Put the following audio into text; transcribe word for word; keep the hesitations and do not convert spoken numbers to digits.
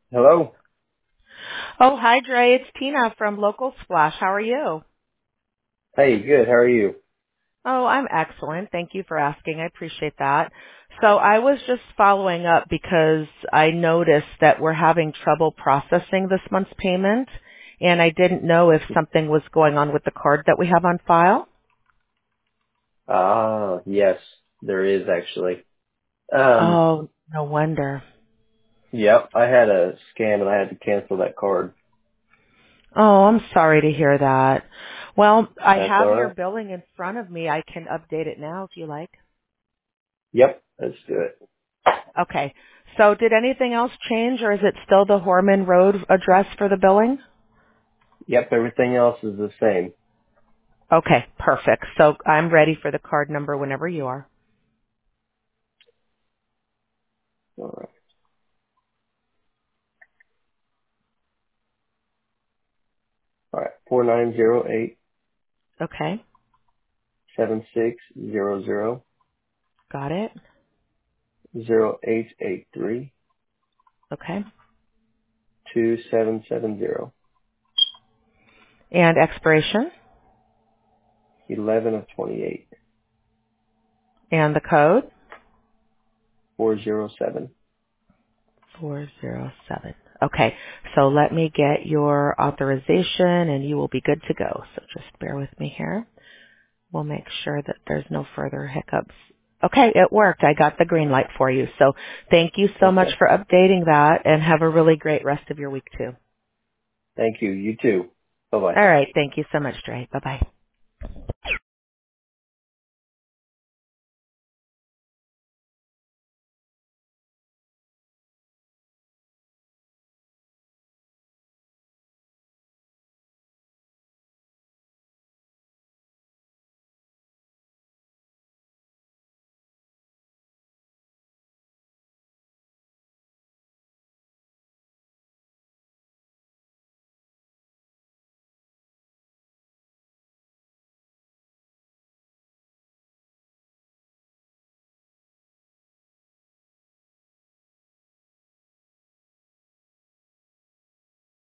Hello? Oh, hi, Dre. It's Tina from Local Splash. How are you? Hey, good. How are you? Oh, I'm excellent. Thank you for asking. I appreciate that. So I was just following up because I noticed that we're having trouble processing this month's payment, and I didn't know if something was going on with the card that we have on file. Ah, yes, there is actually. Um, Oh, no wonder. yep, I had a scam and I had to cancel that card. Oh, I'm sorry to hear that. Well, I That's have your alright. billing in front of me. I can update it now if you like. Yep, let's do it. Okay. So did anything else change, or is it still the Horman Road address for the billing? Yep, everything else is the same. Okay, perfect. So I'm ready for the card number whenever you are. Alright. Alright, four nine zero eight Okay, seven six zero zero got it. zero eight eight three Okay. two seven seven zero And expiration eleven of twenty-eight and the code four zero seven. four zero seven. Okay, so let me get your authorization and you will be good to go. So just bear with me here. We'll make sure that there's no further hiccups. Okay, it worked. I got the green light for you. So thank you so much Okay. for updating that and have a really great rest of your week too. Thank you. You too. Bye bye. All right. Thank you so much, Dre. Bye-bye.